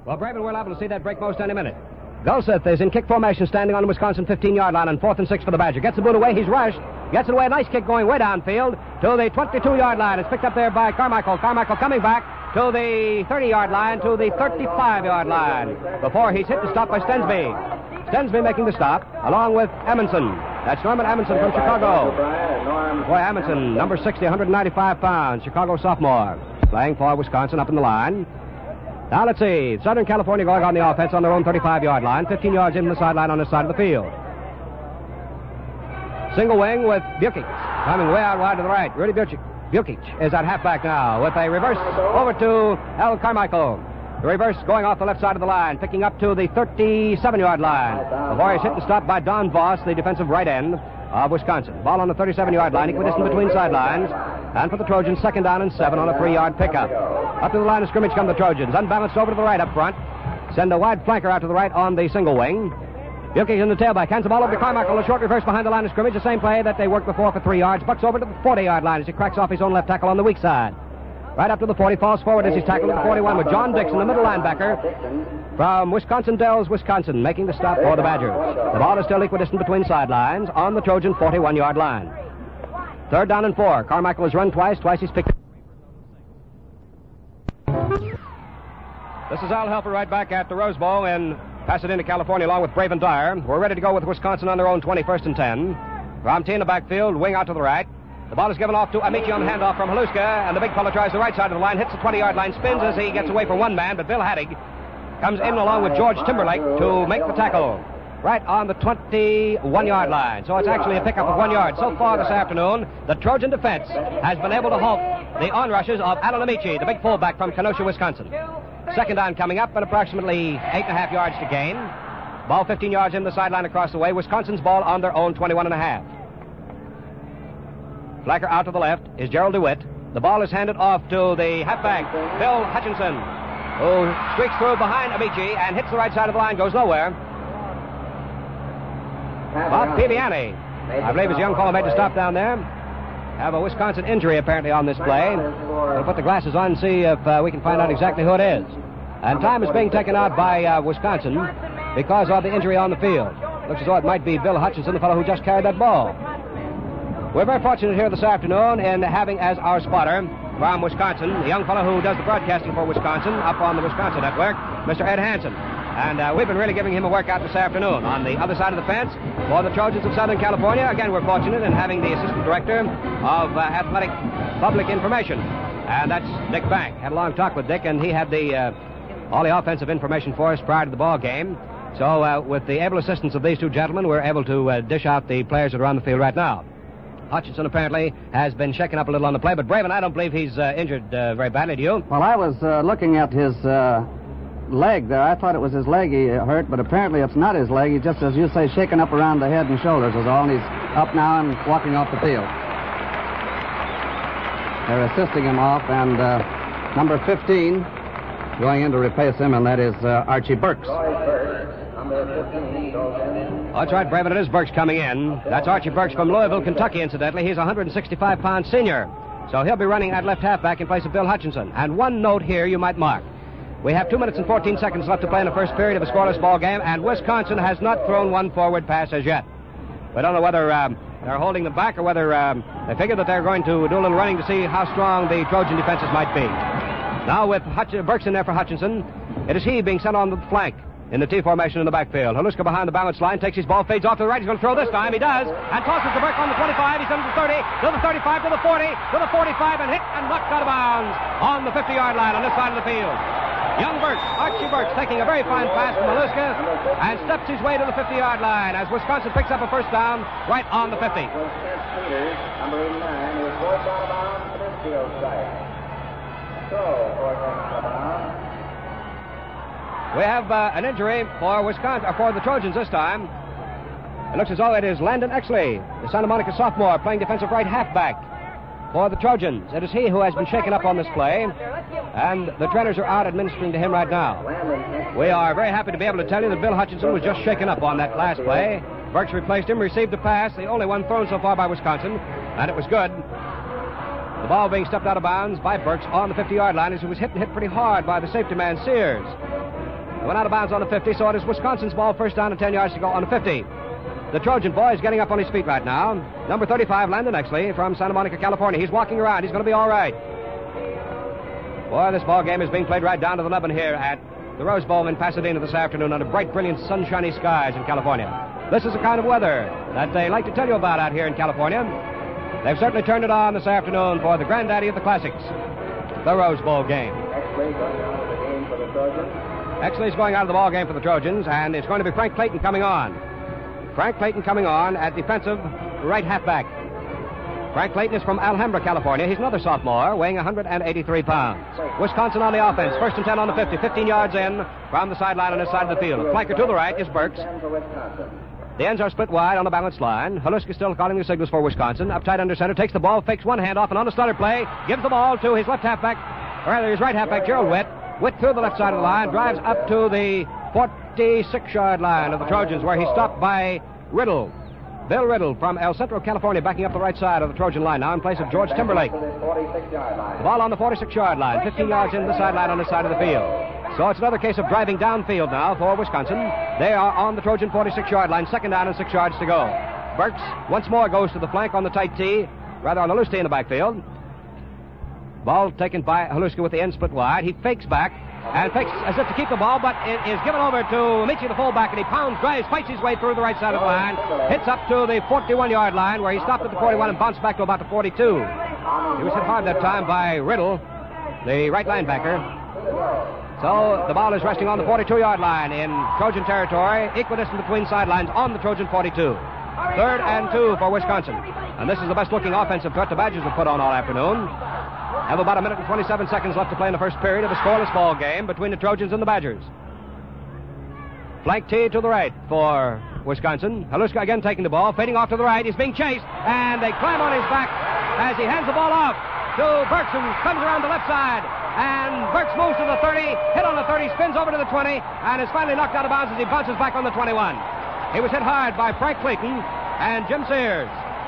Well, Braven, we're liable to see that break most any minute. Gulseth is in kick formation, standing on the Wisconsin 15-yard line on 4th and 6 for the Badger. Gets the boot away. He's rushed. Gets it away. A nice kick going way downfield to the 22-yard line. It's picked up there by Carmichael. Carmichael coming back to the 30-yard line, to the 35-yard line, before he's hit and stopped by Stensby. Stensby making the stop, along with Amundsen. That's Norman Amundsen from Chicago. Boy, Amundsen, number 60, 195 pounds, Chicago sophomore, playing for Wisconsin up in the line. Now let's see. Southern California going on the offense on their own 35-yard line, 15 yards in the sideline on this side of the field. Single wing with Bukic, coming way out wide to the right. Rudy Bukic is at halfback now with a reverse over to Al Carmichael. The reverse going off the left side of the line, picking up to the 37-yard line. Before he's hit and stopped by Don Voss, the defensive right end of Wisconsin. Ball on the 37-yard line, equidistant between sidelines. And for the Trojans, 2nd down and 7 on a 3-yard pickup. Up to the line of scrimmage come the Trojans. Unbalanced over to the right up front. Send a wide flanker out to the right on the single wing. Bukic in the tailback. Hands the ball over to Carmichael. A short reverse behind the line of scrimmage. The same play that they worked before for 3 yards. Bucks over to the 40-yard line as he cracks off his own left tackle on the weak side. Right up to the 40, falls forward as he's tackled at the 41 with John Dixon, the middle linebacker from Wisconsin Dells, Wisconsin, making the stop for the Badgers. The ball is still equidistant between sidelines on the Trojan 41-yard line. 3rd down and 4. Carmichael has run twice he's picked up. This is Al Helfer right back at the Rose Bowl in Pasadena, California, along with Braven Dyer. We're ready to go with Wisconsin on their own 21st and 10. Romtey in the backfield, wing out to the right. The ball is given off to Amici on the handoff from Haluska, and the big fellow tries the right side of the line, hits the 20-yard line, spins as he gets away from one man, but Bill Hattig comes in along with George Timberlake to make the tackle right on the 21-yard line. So it's actually a pickup of 1 yard. So far this afternoon, the Trojan defense has been able to halt the onrushes of Alan Amici, the big fullback from Kenosha, Wisconsin. 2nd down coming up at approximately 8.5 yards to gain. Ball 15 yards in the sideline across the way. Wisconsin's ball on their own 21.5. Flacker out to the left is Gerald DeWitt. The ball is handed off to the halfback, Bill Hutchinson, who streaks through behind Amici and hits the right side of the line, goes nowhere. Bob Piviani, I believe his young fellow made the stop down there. Have a Wisconsin injury apparently on this play. We'll put the glasses on and see if we can find out exactly who it is. And time is being taken out by Wisconsin because of the injury on the field. Looks as though it might be Bill Hutchinson, the fellow who just carried that ball. We're very fortunate here this afternoon in having as our spotter from Wisconsin, the young fellow who does the broadcasting for Wisconsin up on the Wisconsin Network, Mr. Ed Hansen. And we've been really giving him a workout this afternoon. On the other side of the fence, for the Trojans of Southern California, again, we're fortunate in having the Assistant Director of Athletic Public Information. And that's Dick Bank. Had a long talk with Dick, and he had all the offensive information for us prior to the ball game. So with the able assistance of these two gentlemen, we're able to dish out the players that are on the field right now. Hutchinson apparently has been shaken up a little on the play, but Braven, I don't believe he's injured very badly, do you? Well, I was looking at his leg there. I thought it was his leg he hurt, but apparently it's not his leg. He's just, as you say, shaken up around the head and shoulders is all, and he's up now and walking off the field. They're assisting him off, and number 15 going in to replace him, and that is Archie Burks. That's right, Braven, it is Burks coming in. That's Archie Burks from Louisville, Kentucky, incidentally. He's a 165-pound senior. So he'll be running at left halfback in place of Bill Hutchinson. And one note here you might mark. We have 2 minutes and 14 seconds left to play in the first period of a scoreless ball game, and Wisconsin has not thrown one forward pass as yet. We don't know whether they're holding them back or whether they figure that they're going to do a little running to see how strong the Trojan defenses might be. Now with Burks in there for Hutchinson, it is he being sent on the flank in the T formation in the backfield. Haluska behind the balance line, takes his ball, fades off to the right. He's going to throw this time. He does. And tosses the Burke on the 25. He sends the 30, to the 35, to the 40, to the 45, and hit and knocked out of bounds on the 50-yard line on this side of the field. Young Burks, Archie Burks, taking a very fine pass from Haluska and steps his way to the 50-yard line as Wisconsin picks up a first down right on the 50. Number 89 is forced out of bounds to this field side. So, forced out of bounds. We have an injury for Wisconsin, for the Trojans this time. It looks as though it is Landon Exley, the Santa Monica sophomore, playing defensive right halfback for the Trojans. It is he who has been shaken up on this play, and the trainers are out administering to him right now. We are very happy to be able to tell you that Bill Hutchinson was just shaken up on that last play. Burks replaced him, received the pass, the only one thrown so far by Wisconsin, and it was good. The ball being stepped out of bounds by Burks on the 50-yard line as he was hit pretty hard by the safety man, Sears. It went out of bounds on the 50, so it is Wisconsin's ball, first down and 10 yards to go on the 50. The Trojan boy is getting up on his feet right now. Number 35, Landon Exley from Santa Monica, California. He's walking around. He's going to be all right. Boy, this ball game is being played right down to the 11 here at the Rose Bowl in Pasadena this afternoon under bright, brilliant, sunshiny skies in California. This is the kind of weather that they like to tell you about out here in California. They've certainly turned it on this afternoon for the granddaddy of the classics, the Rose Bowl game. Exley's going out of the ball game for the Trojans, and it's going to be Frank Clayton coming on. Frank Clayton coming on at defensive right halfback. Frank Clayton is from Alhambra, California. He's another sophomore, weighing 183 pounds. Wisconsin on the offense. First and 10 on the 50. 15 yards in from the sideline on his side of the field. A flanker to the right is Burks. The ends are split wide on the balanced line. Haluska still calling the signals for Wisconsin. Up tight under center. Takes the ball, fakes one handoff, and on the stutter play, gives the ball to his left halfback, or rather his right halfback, Gerald Witt. Witt through the left side of the line, drives up to the 46-yard line of the Trojans, where he's stopped by Riddle. Bill Riddle from El Centro, California, backing up the right side of the Trojan line now in place of George Timberlake. The ball on the 46-yard line, 15 yards in the sideline on the side of the field. So it's another case of driving downfield now for Wisconsin. They are on the Trojan 46-yard line, second down and 6 yards to go. Burks once more goes to the flank on the tight tee, rather on the loose tee in the backfield. Ball taken by Haluska with the end split wide. He fakes back and fakes as if to keep the ball, but it is given over to Amici, the fullback, and he drives, fights his way through the right side of the line, hits up to the 41-yard line, where he stopped at the 41 and bounced back to about the 42. He was hit hard that time by Riddle, the right linebacker. So the ball is resting on the 42-yard line in Trojan territory, equidistant between sidelines on the Trojan 42. Third and 2 for Wisconsin. And this is the best-looking offensive threat the Badgers have put on all afternoon. Have about a minute and 27 seconds left to play in the first period of a scoreless ball game between the Trojans and the Badgers. Flank tee to the right for Wisconsin. Haluska again taking the ball, fading off to the right. He's being chased, and they climb on his back as he hands the ball off to Burks, who comes around the left side. And Burks moves to the 30, hit on the 30, spins over to the 20, and is finally knocked out of bounds as he bounces back on the 21. He was hit hard by Frank Clayton and Jim Sears.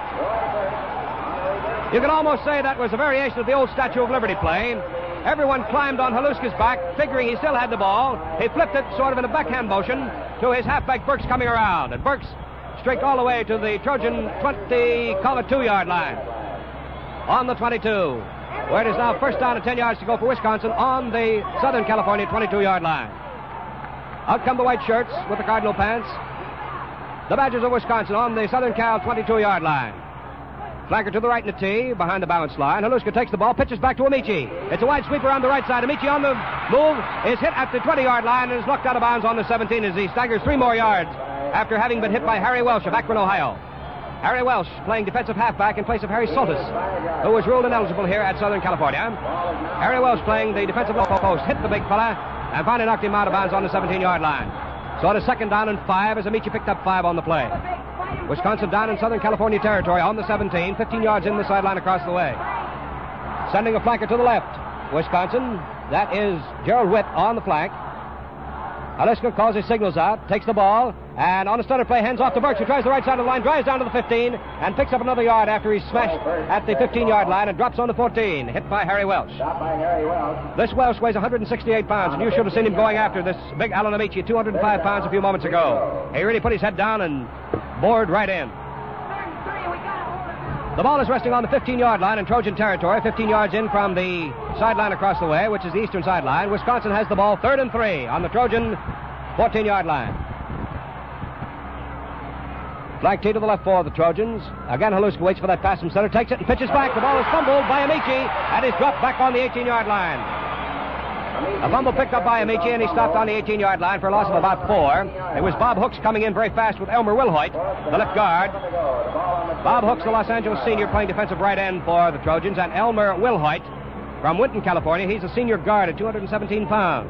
You can almost say that was a variation of the old Statue of Liberty play. Everyone climbed on Haluska's back, figuring he still had the ball. He flipped it sort of in a backhand motion to his halfback Burks coming around. And Burks streaked all the way to the Trojan 22-yard line. On the 22, where it is now first down and 10 yards to go for Wisconsin on the Southern California 22-yard line. Out come the white shirts with the cardinal pants. The Badgers of Wisconsin on the Southern Cal 22-yard line. Flanker to the right in the tee, behind the balance line. Haluska takes the ball, pitches back to Amici. It's a wide sweep around the right side. Amici on the move is hit at the 20-yard line and is knocked out of bounds on the 17 as he staggers 3 more yards after having been hit by Harry Welsh of Akron, Ohio. Harry Welsh playing defensive halfback in place of Harry Soltis, who was ruled ineligible here at Southern California. Harry Welsh playing the defensive left post, hit the big fella, and finally knocked him out of bounds on the 17-yard line. So it is second down and 5 as Amici picked up 5 on the play. Wisconsin down in Southern California territory on the 17, 15 yards in the sideline across the way. Sending a flanker to the left. Wisconsin, that is Gerald Witt on the flank. Haluska calls his signals out, takes the ball, and on a stutter play, hands off to Burks, who tries the right side of the line, drives down to the 15, and picks up another yard after he's smashed at the 15-yard line and drops on the 14, hit by Harry Welsh. This Welsh weighs 168 pounds, and you should have seen him going after this big Alan Amici, 205 pounds a few moments ago. He really put his head down and bored right in. The ball is resting on the 15-yard line in Trojan territory, 15 yards in from the sideline across the way, which is the eastern sideline. Wisconsin has the ball 3rd and 3 on the Trojan 14-yard line. Flank tee to the left for the Trojans. Again, Haluska waits for that pass from center, takes it and pitches back. The ball is fumbled by Amici and is dropped back on the 18-yard line. A fumble picked up by Amici, and he stopped on the 18-yard line for a loss of about 4. It was Bob Hooks coming in very fast with Elmer Wilhoit, the left guard. Bob Hooks, the Los Angeles senior, playing defensive right end for the Trojans, and Elmer Wilhoit from Winton, California. He's a senior guard at 217 pounds.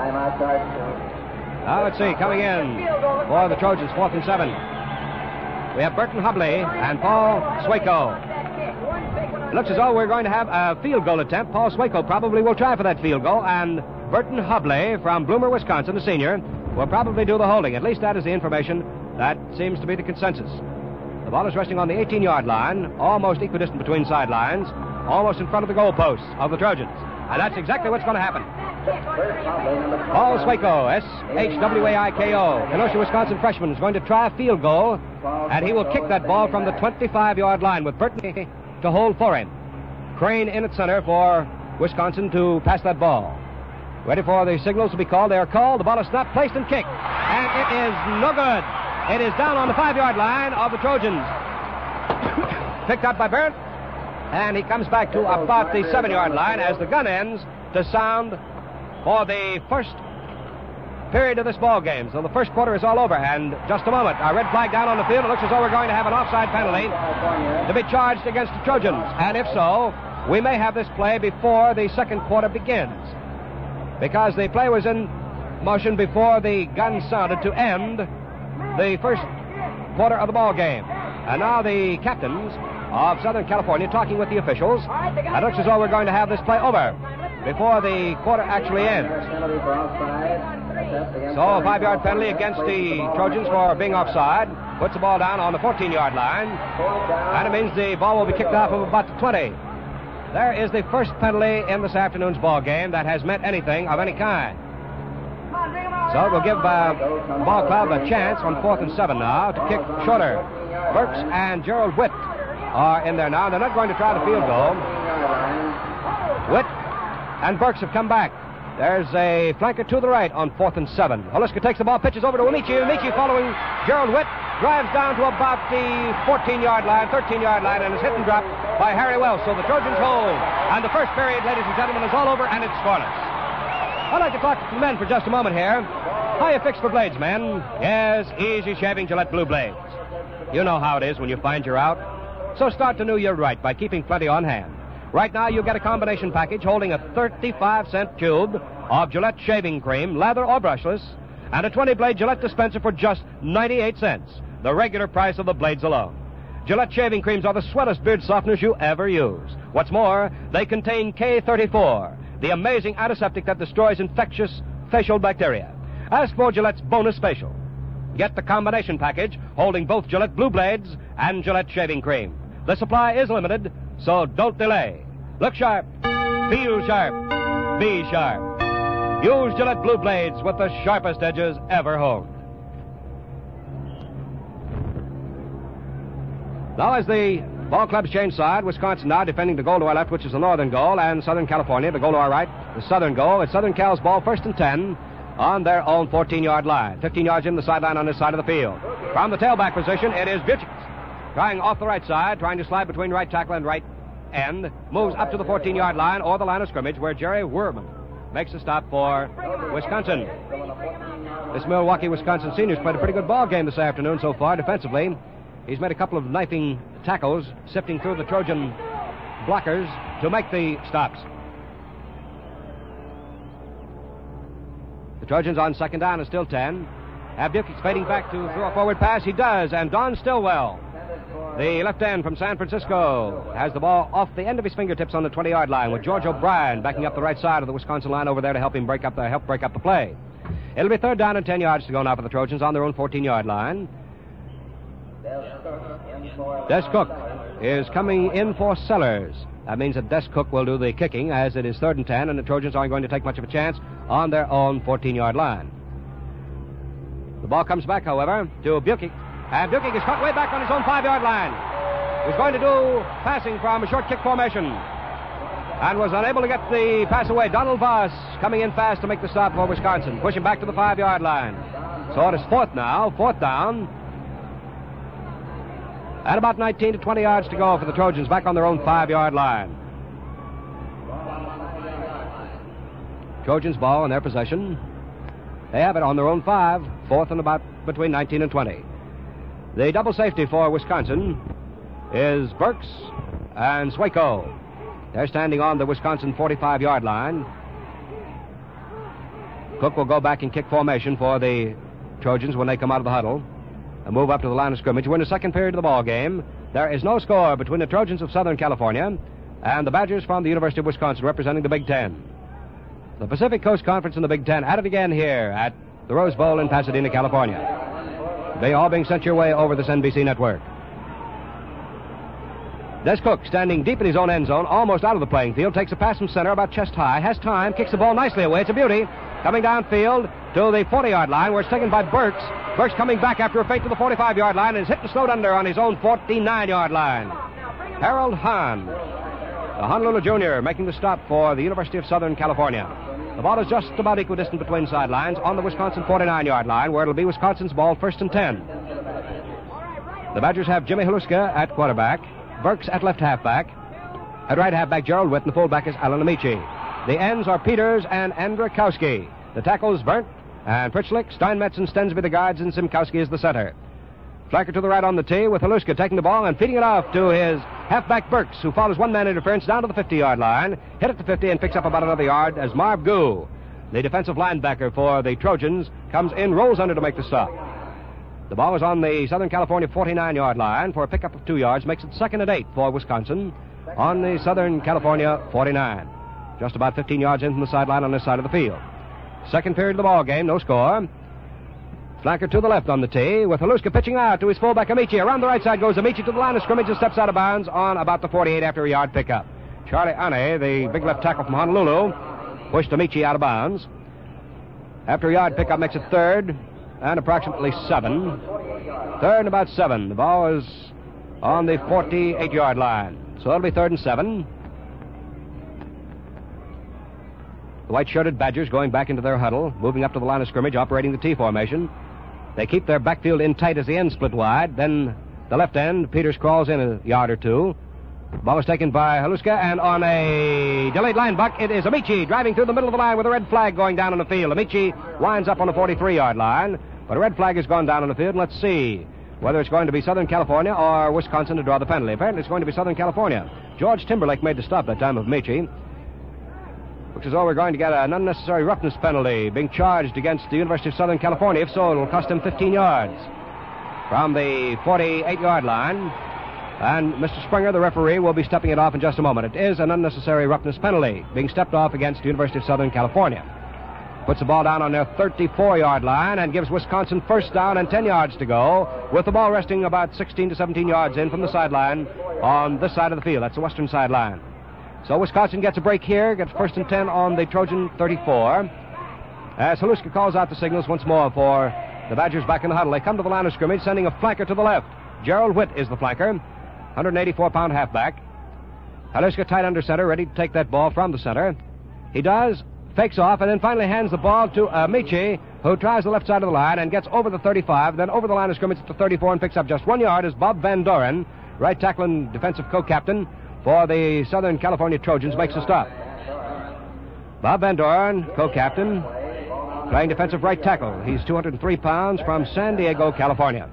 Now let's see, coming in for the Trojans, 4th and 7. We have Burton Hubley and Paul Swaco. It looks as though we're going to have a field goal attempt. Paul Swaco probably will try for that field goal, and Burton Hubley from Bloomer, Wisconsin, the senior, will probably do the holding. At least that is the information that seems to be the consensus. The ball is resting on the 18-yard line, almost equidistant between sidelines, almost in front of the goalposts of the Trojans. And that's exactly what's going to happen. Paul Swayko, S-H-W-A-I-K-O, Kenosha, Wisconsin freshman, is going to try a field goal, and he will kick that ball from the 25-yard line with Burton to hold for him. Crane in at center for Wisconsin to pass that ball. Ready for the signals to be called. They are called. The ball is snapped, placed, and kicked. And it is no good. It is down on the 5-yard line of the Trojans. Picked up by Burt, and he comes back to about the 7-yard line as the gun ends to sound for the first period of this ball game. So the first quarter is all over, and just a moment, a red flag down on the field. It looks as though we're going to have an offside penalty to be charged against the Trojans. And if so, we may have this play before the second quarter begins, because the play was in motion before the gun sounded to end the first quarter of the ball game. And now the captains of Southern California talking with the officials. It looks as though we're going to have this play over before the quarter actually ends. So a 5-yard penalty against the Trojans for being offside. Puts the ball down on the 14-yard line. And it means the ball will be kicked off of about the 20. There is the first penalty in this afternoon's ball game that has meant anything of any kind. So it will give ball club a chance on 4th and 7 now to kick shorter. Burks and Gerald Witt are in there now. They're not going to try the field goal. Witt and Burks have come back. There's a flanker to the right on 4th and 7. Oliska takes the ball, pitches over to Amici. Amici following Gerald Witt, drives down to about the 14-yard line, 13-yard line, and is hit and dropped by Harry Wells. So the Trojans hold. And the first period, ladies and gentlemen, is all over, and it's scoreless. I'd like to talk to the men for just a moment here. How you fix for blades, men? Yes, Easy Shaving Gillette Blue Blades. You know how it is when you find you're out. So start the new year right by keeping plenty on hand. Right now, you get a combination package holding a 35-cent tube of Gillette shaving cream, lather or brushless, and a 20-blade Gillette dispenser for just 98 cents, the regular price of the blades alone. Gillette shaving creams are the sweetest beard softeners you ever use. What's more, they contain K34, the amazing antiseptic that destroys infectious facial bacteria. Ask for Gillette's bonus facial. Get the combination package holding both Gillette Blue Blades and Gillette shaving cream. The supply is limited, so don't delay. Look sharp, feel sharp, be sharp. Use Gillette Blue Blades with the sharpest edges ever honed. Now as the ball clubs change side, Wisconsin now defending the goal to our left, which is the northern goal, and Southern California, the goal to our right, the southern goal. It's Southern Cal's ball, 1st and 10, on their own 14-yard line. 15 yards in the sideline on this side of the field. From the tailback position, it is Buchitz. Trying off the right side, trying to slide between right tackle and right end. Moves up to the 14-yard line or the line of scrimmage where Jerry Werman makes a stop for Wisconsin. This Milwaukee, Wisconsin senior's played a pretty good ball game this afternoon so far defensively. He's made a couple of knifing tackles, sifting through the Trojan blockers to make the stops. The Trojans on 2nd down is still 10. Have Buchitz fading back to throw a forward pass. He does, and Don Stillwell, the left end from San Francisco, has the ball off the end of his fingertips on the 20-yard line with George O'Brien backing up the right side of the Wisconsin line over there to help break up the play. It'll be 3rd down and 10 yards to go now for the Trojans on their own 14-yard line. Des Cook is coming in for Sellers. That means that Des Cook will do the kicking as it is 3rd and 10, and the Trojans aren't going to take much of a chance on their own 14-yard line. The ball comes back, however, to Buchitz. And Buchitz is cut way back on his own 5-yard line. He's going to do passing from a short kick formation and was unable to get the pass away. Donald Voss coming in fast to make the stop for Wisconsin. Pushing back to the 5-yard line. So it is 4th now, 4th down. And about 19 to 20 yards to go for the Trojans back on their own 5-yard line. Trojans ball in their possession. They have it on their own 5, 4th and about between 19 and 20. The double safety for Wisconsin is Burks and Swayko. They're standing on the Wisconsin 45-yard line. Cook will go back and kick formation for the Trojans when they come out of the huddle and move up to the line of scrimmage. We're in the second period of the ball game. There is no score between the Trojans of Southern California and the Badgers from the University of Wisconsin representing the Big Ten. The Pacific Coast Conference and the Big Ten at it again here at the Rose Bowl in Pasadena, California. They all being sent your way over this NBC network. Des Cook, standing deep in his own end zone, almost out of the playing field, takes a pass from center about chest high, has time, kicks the ball nicely away. It's a beauty. Coming downfield to the 40-yard line, where it's taken by Burks. Burks coming back after a fake to the 45-yard line and is hit and slowed under on his own 49-yard line. Harold Hahn, the Honolulu junior, making the stop for the University of Southern California. The ball is just about equidistant between sidelines on the Wisconsin 49-yard line, where it'll be Wisconsin's ball, 1st and 10. The Badgers have Jimmy Haluska at quarterback, Burks at left halfback. At right halfback, Gerald Witt, and the fullback is Alan Amici. The ends are Peters and Andrakowski. The tackles, Burnt and Pritchlick, Steinmetz and Stensby the guards, and Simkowski is the center. Flacker to the right on the tee, with Haluska taking the ball and feeding it off to his halfback Burks, who follows one-man interference down to the 50-yard line, hit at the 50 and picks up about another yard as Marv Goo, the defensive linebacker for the Trojans, comes in, rolls under to make the stop. The ball is on the Southern California 49-yard line for a pickup of 2 yards, makes it 2nd and 8 for Wisconsin on the Southern California 49. Just about 15 yards in from the sideline on this side of the field. Second period of the ball game, no score. Flanker to the left on the tee, with Haluska pitching out to his fullback Amici. Around the right side goes Amici to the line of scrimmage and steps out of bounds on about the 48 after a yard pickup. Charlie Ane, the big left tackle from Honolulu, pushed Amici out of bounds. After a yard pickup makes it 3rd and approximately 7. 3rd and about 7. The ball is on the 48-yard line. So it'll be 3rd and 7. The white-shirted Badgers going back into their huddle, moving up to the line of scrimmage, operating the T formation. They keep their backfield in tight as the end split wide. Then the left end, Peters crawls in a yard or two. The ball is taken by Haluska, and on a delayed line buck, it is Amici driving through the middle of the line with a red flag going down on the field. Amici winds up on the 43-yard line, but a red flag has gone down on the field, and let's see whether it's going to be Southern California or Wisconsin to draw the penalty. Apparently it's going to be Southern California. George Timberlake made the stop that time of Amici. Looks as though we're going to get an unnecessary roughness penalty being charged against the University of Southern California. If so, it'll cost him 15 yards from the 48-yard line. And Mr. Springer, the referee, will be stepping it off in just a moment. It is an unnecessary roughness penalty being stepped off against the University of Southern California. Puts the ball down on their 34-yard line and gives Wisconsin first down and 10 yards to go, with the ball resting about 16 to 17 yards in from the sideline on this side of the field. That's the western sideline. So Wisconsin gets a break here, gets 1st and 10 on the Trojan 34. As Haluska calls out the signals once more for the Badgers back in the huddle. They come to the line of scrimmage, sending a flanker to the left. Gerald Witt is the flanker, 184-pound halfback. Haluska tight under center, ready to take that ball from the center. He does, fakes off, and then finally hands the ball to Amici, who tries the left side of the line and gets over the 35, then over the line of scrimmage at the 34 and picks up just 1 yard as Bob Van Doren, right tackle and defensive co-captain for the Southern California Trojans, makes a stop. Bob Van Doren, co-captain, playing defensive right tackle. He's 203 pounds from San Diego, California.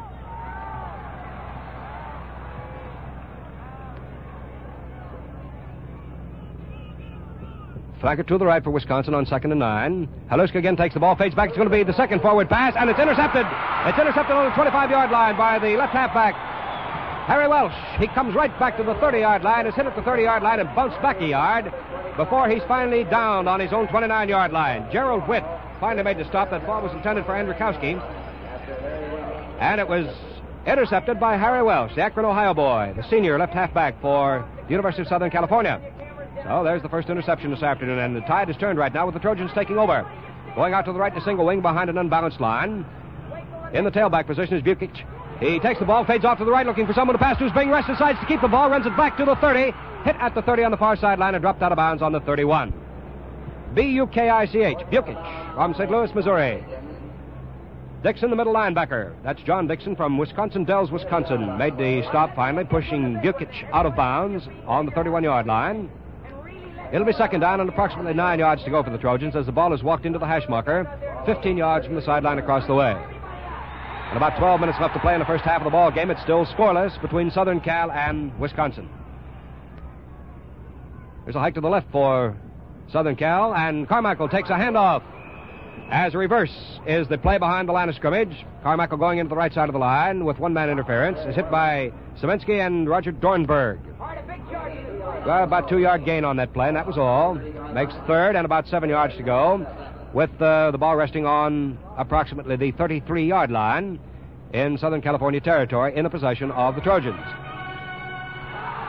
Flanker to the right for Wisconsin on 2nd and 9. Haluska again takes the ball, fades back. It's going to be the second forward pass, and it's intercepted. It's intercepted on the 25-yard line by the left halfback, Harry Welsh. He comes right back to the 30-yard line, is hit at the 30-yard line and bounced back a yard before he's finally downed on his own 29-yard line. Gerald Witt finally made the stop. That ball was intended for Andrakowski, and it was intercepted by Harry Welsh, the Akron, Ohio boy, the senior left halfback for the University of Southern California. So there's the first interception this afternoon, and the tide is turned right now with the Trojans taking over. Going out to the right to single wing behind an unbalanced line. In the tailback position is Bukic. He takes the ball, fades off to the right, looking for someone to pass to. Who's being rested, decides to keep the ball, runs it back to the 30, hit at the 30 on the far sideline, and dropped out of bounds on the 31. B-U-K-I-C-H, Bukic, from St. Louis, Missouri. Dixon, the middle linebacker. That's John Dixon from Wisconsin Dells, Wisconsin. Made the stop finally, pushing Bukic out of bounds on the 31-yard line. It'll be second down and approximately 9 yards to go for the Trojans as the ball is walked into the hash marker, 15 yards from the sideline across the way. And about 12 minutes left to play in the first half of the ball game. It's still scoreless between Southern Cal and Wisconsin. There's a hike to the left for Southern Cal, and Carmichael takes a handoff. As a reverse is the play behind the line of scrimmage. Carmichael going into the right side of the line with one-man interference is hit by Saminsky and Roger Dornberg. Well, about 2-yard gain on that play, and that was all. Makes third and about 7 yards to go, with the ball resting on approximately the 33-yard line in Southern California territory in the possession of the Trojans.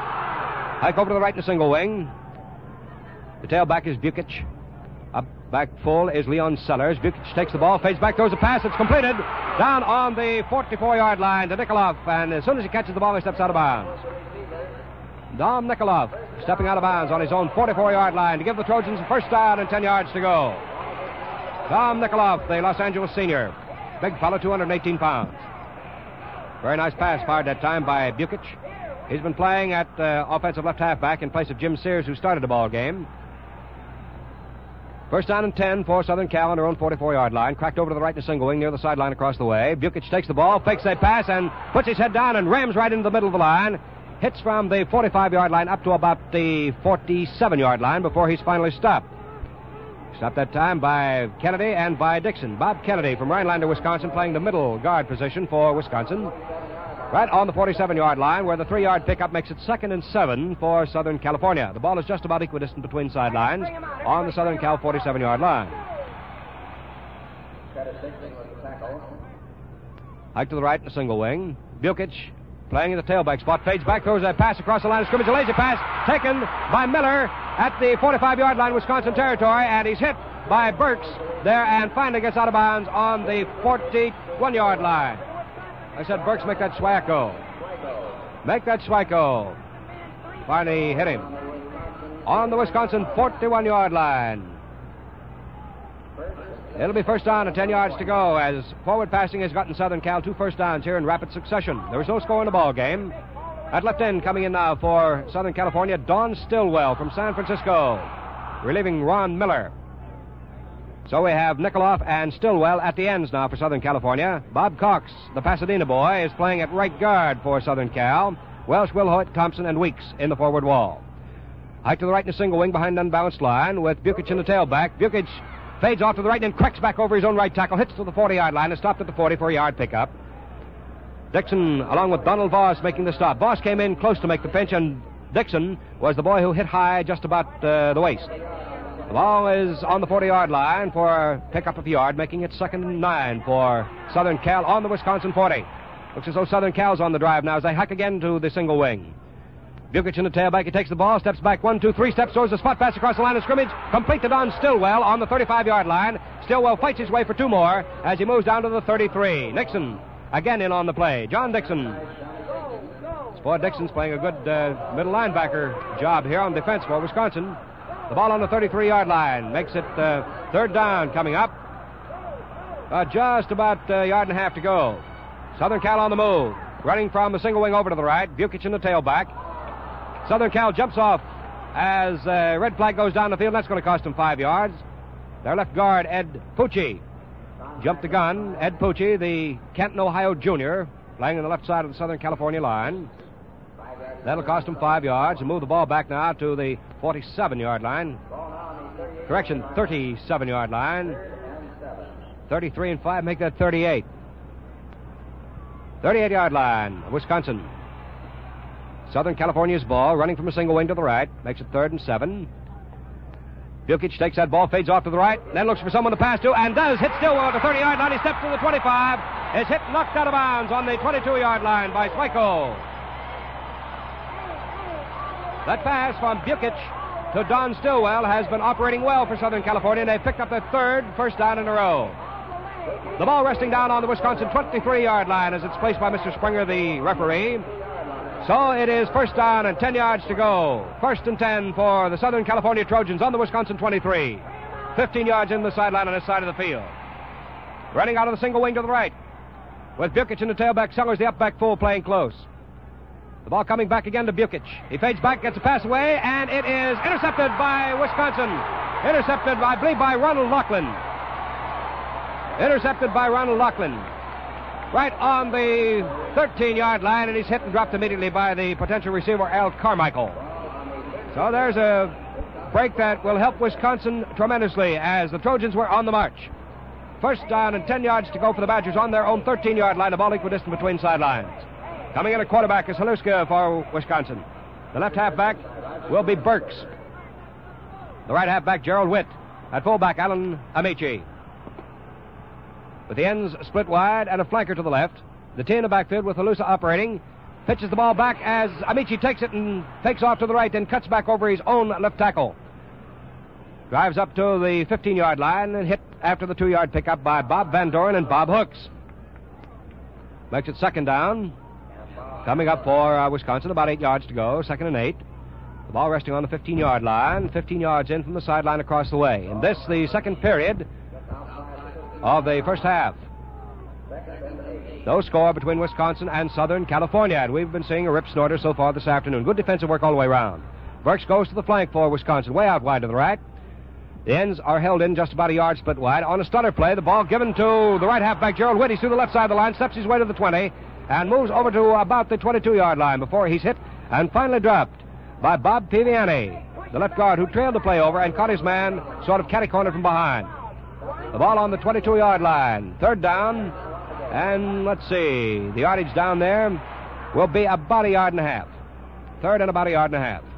Hike over to the right in the single wing. The tailback is Bukic. Up back full is Leon Sellers. Bukic takes the ball, fades back, throws a pass. It's completed down on the 44-yard line to Nikolov. And as soon as he catches the ball, he steps out of bounds. Dom Nikolov stepping out of bounds on his own 44-yard line to give the Trojans a first down and 10 yards to go. Dom Nikolov, the Los Angeles senior. Big fellow, 218 pounds. Very nice pass fired that time by Bukic. He's been playing at offensive left halfback in place of Jim Sears, who started the ball game. First down and 10 for Southern Cal on their own 44-yard line. Cracked over to the right in the single wing near the sideline across the way. Bukic takes the ball, fakes a pass, and puts his head down and rams right into the middle of the line. Hits from the 45-yard line up to about the 47-yard line before he's finally stopped. Stopped that time by Kennedy and by Dixon. Bob Kennedy from Rhinelander, Wisconsin, playing the middle guard position for Wisconsin. Right on the 47-yard line, where the 3-yard pickup makes it 2nd and 7 for Southern California. The ball is just about equidistant between sidelines on the Southern Cal 47-yard line. Hike to the right in the single wing. Bukic playing in the tailback spot, fades back, throws a pass across the line of scrimmage. A lazy pass taken by Miller at the 45-yard line, Wisconsin territory, and he's hit by Burks there and finally gets out of bounds on the 41-yard line. I said, Burks, make that Swayko. Make that Swayko. Finally hit him on the Wisconsin 41-yard line. It'll be first down and 10 yards to go as forward passing has gotten Southern Cal 2 first downs here in rapid succession. There was no score in the ball game. At left end coming in now for Southern California, Don Stillwell from San Francisco, relieving Ron Miller. So we have Nikolov and Stillwell at the ends now for Southern California. Bob Cox, the Pasadena boy, is playing at right guard for Southern Cal. Welsh, Wilhoit, Thompson, and Weeks in the forward wall. Hike to the right in the single wing behind unbalanced line with Bukic in the tailback. Bukic fades off to the right and cracks back over his own right tackle, hits to the 40-yard line and stopped at the 40 for a yard pickup. Dixon, along with Donald Voss, making the stop. Voss came in close to make the pinch, and Dixon was the boy who hit high just about the waist. The ball is on the 40-yard line for a pickup of a yard, making it 2nd and 9 for Southern Cal on the Wisconsin 40. Looks as though Southern Cal's on the drive now as they hike again to the single wing. Bukic in the tailback. He takes the ball, steps back 1, 2, 3 steps, throws a spot pass across the line of scrimmage, completed on Stillwell on the 35-yard line. Stillwell fights his way for 2 more as he moves down to the 33. Nixon again in on the play. John Dixon. Boy, Dixon's playing a good middle linebacker job here on defense for Wisconsin. The ball on the 33-yard line makes it 3rd down coming up. Just about a yard and a half to go. Southern Cal on the move, running from the single wing over to the right. Bukic in the tailback. Southern Cal jumps off as red flag goes down the field. That's going to cost them 5 yards. Their left guard, Ed Pucci, jumped the gun. Ed Pucci, the Canton, Ohio junior, playing on the left side of the Southern California line. That'll cost them 5 yards. And move the ball back now to the 47-yard line. Correction, 37-yard line. 33 and 5 make that 38. 38-yard line, Wisconsin. Southern California's ball, running from a single wing to the right, makes it 3rd and 7. Bukic takes that ball, fades off to the right, then looks for someone to pass to, and does hit Stillwell at the 30-yard line. He steps to the 25, is hit, knocked out of bounds on the 22-yard line by Swayko. That pass from Bukic to Don Stillwell has been operating well for Southern California, and they've picked up their 3rd first down in a row. The ball resting down on the Wisconsin 23-yard line as it's placed by Mr. Springer, the referee. So it is first down and 10 yards to go. 1st and 10 for the Southern California Trojans on the Wisconsin 23. 15 yards in the sideline on this side of the field. Running out of the single wing to the right with Bukic in the tailback, Sellers the up-back full playing close. The ball coming back again to Bukic. He fades back, gets a pass away, and it is intercepted by Wisconsin. Intercepted, I believe, by Ronald Laughlin. Intercepted by Ronald Laughlin. Right on the 13-yard line, and he's hit and dropped immediately by the potential receiver, Al Carmichael. So there's a break that will help Wisconsin tremendously as the Trojans were on the march. First down and 10 yards to go for the Badgers on their own 13-yard line, the ball equidistant between sidelines. Coming in at quarterback is Haluska for Wisconsin. The left halfback will be Burks. The right halfback, Gerald Witt. At fullback, Alan Amici. With the ends split wide and a flanker to the left. The T in the backfield with Halusa operating. pitches the ball back as Amici takes it and takes off to the right, then cuts back over his own left tackle. Drives up to the 15-yard line and hit after the 2-yard pickup by Bob Van Doren and Bob Hooks. Makes it second down. Coming up for Wisconsin, about 8 yards to go, 2nd and 8. The ball resting on the 15-yard line, 15 yards in from the sideline across the way. And this, the second period of the first half. No score between Wisconsin and Southern California. And we've been seeing a rip snorter so far this afternoon. Good defensive work all the way around. Burks goes to the flank for Wisconsin, way out wide to the right. The ends are held in just about a yard split wide. On a stutter play, the ball given to the right halfback, Gerald Witt. He's through the left side of the line, steps his way to the 20, and moves over to about the 22-yard line before he's hit and finally dropped by Bob Piviani, the left guard who trailed the play over and caught his man sort of catty-cornered from behind. The ball on the 22-yard line. Third down, and let's see, the yardage down there will be about a yard and a half. Third and about a yard and a half.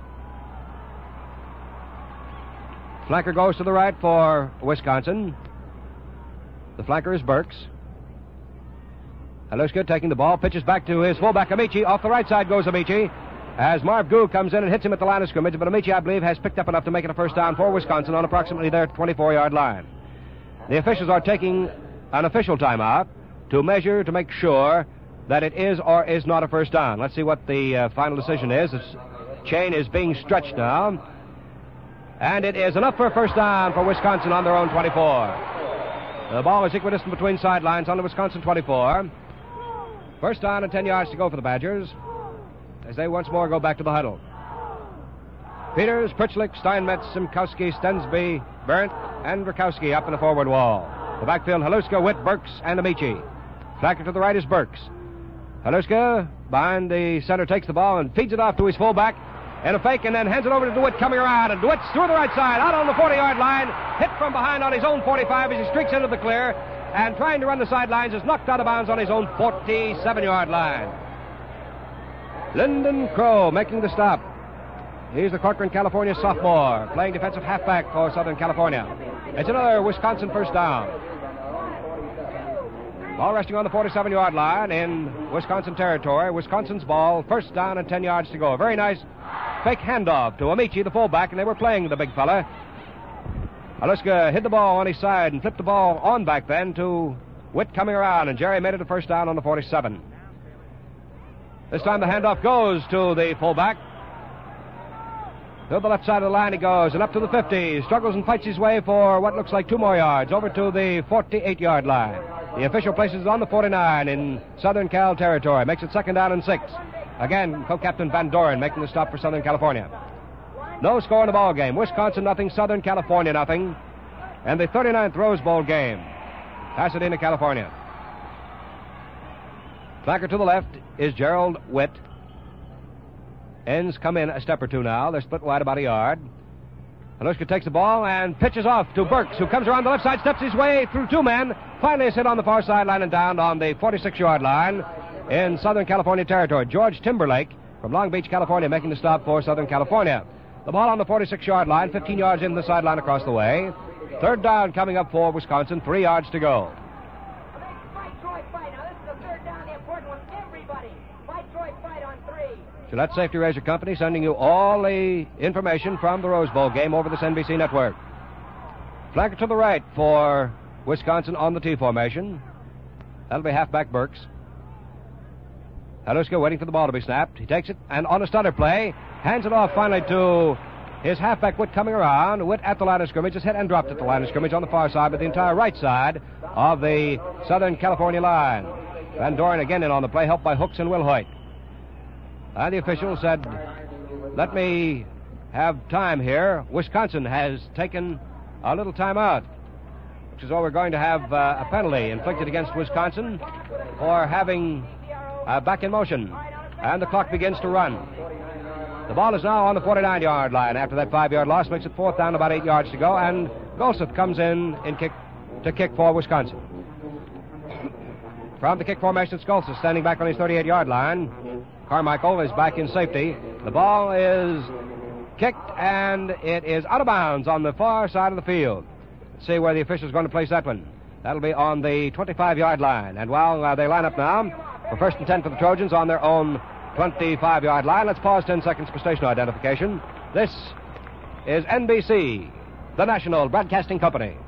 Flanker goes to the right for Wisconsin. The flanker is Burks. Haluska taking the ball, pitches back to his fullback Amici. Off the right side goes Amici as Marv Gould comes in and hits him at the line of scrimmage. But Amici, I believe, has picked up enough to make it a first down for Wisconsin on approximately their 24-yard line. The officials are taking an official timeout to measure to make sure that it is or is not a first down. Let's see what the final decision is. The chain is being stretched now. And it is enough for a first down for Wisconsin on their own 24. The ball is equidistant between sidelines on the Wisconsin 24. First down and 10 yards to go for the Badgers as they once more go back to the huddle. Peters, Pritchlick, Steinmetz, Simkowski, Stensby, Berndt, and Verkowski up in the forward wall. The backfield, Haluska, Witt, Burks, and Amici. Flanker to the right is Burks. Haluska behind the center takes the ball and feeds it off to his fullback. And a fake, and then hands it over to DeWitt coming around. And DeWitt's through the right side, out on the 40-yard line, hit from behind on his own 45 as he streaks into the clear, and trying to run the sidelines is knocked out of bounds on his own 47-yard line. Lyndon Crow making the stop. He's the Corcoran, California sophomore, playing defensive halfback for Southern California. It's another Wisconsin first down. Ball resting on the 47-yard line in Wisconsin territory. Wisconsin's ball, first down and 10 yards to go. A very nice fake handoff to Amici, the fullback, and they were playing the big fella. Haluska hit the ball on his side and flipped the ball on back then to Witt coming around, and Jerry made it a first down on the 47. This time the handoff goes to the fullback. To the left side of the line he goes, and up to the 50. Struggles and fights his way for what looks like 2 more yards, over to the 48-yard line. The official places it on the 49 in Southern Cal territory. Makes it second down and 6. Again, co-captain Van Doren making the stop for Southern California. No score in the ball game. Wisconsin nothing, Southern California nothing. And the 39th Rose Bowl game. Pasadena, California. Flanker to the left is Gerald Witt. Ends come in a step or two now. They're split wide about a yard. Haluska takes the ball and pitches off to Burks, who comes around the left side, steps his way through 2 men. Finally is hit on the far sideline and down on the 46-yard line in Southern California territory. George Timberlake from Long Beach, California, making the stop for Southern California. The ball on the 46-yard line, 15 yards in the sideline across the way. Third down coming up for Wisconsin, 3 yards to go. Fight, Troy, fight. Now, this is the third down, the important one. Everybody, fight, Troy, fight on 3. Gillette Safety Razor Company sending you all the information from the Rose Bowl game over this NBC network. Flanker to the right for Wisconsin on the T formation. That'll be halfback Burks. Haluska waiting for the ball to be snapped. He takes it, and on a stutter play, hands it off finally to his halfback Witt coming around. Witt at the line of scrimmage is hit and dropped at the line of scrimmage on the far side, but the entire right side of the Southern California line. Van Doren again in on the play, helped by Hooks and Will Hoyt. And the official said, let me have time here. Wisconsin has taken a little time out, which is why we're going to have a penalty inflicted against Wisconsin for having back in motion. And the clock begins to run. The ball is now on the 49-yard line. After that 5-yard loss, makes it fourth down, about 8 yards to go. And Golseth comes in to kick for Wisconsin. From the kick formation, Golseth standing back on his 38-yard line. Carmichael is back in safety. The ball is kicked, and it is out of bounds on the far side of the field. Let's see where the official is going to place that one. That'll be on the 25-yard line. And while they line up now for first and 10 for the Trojans on their own 25-yard line. Let's pause 10 seconds for station identification. This is NBC, the National Broadcasting Company.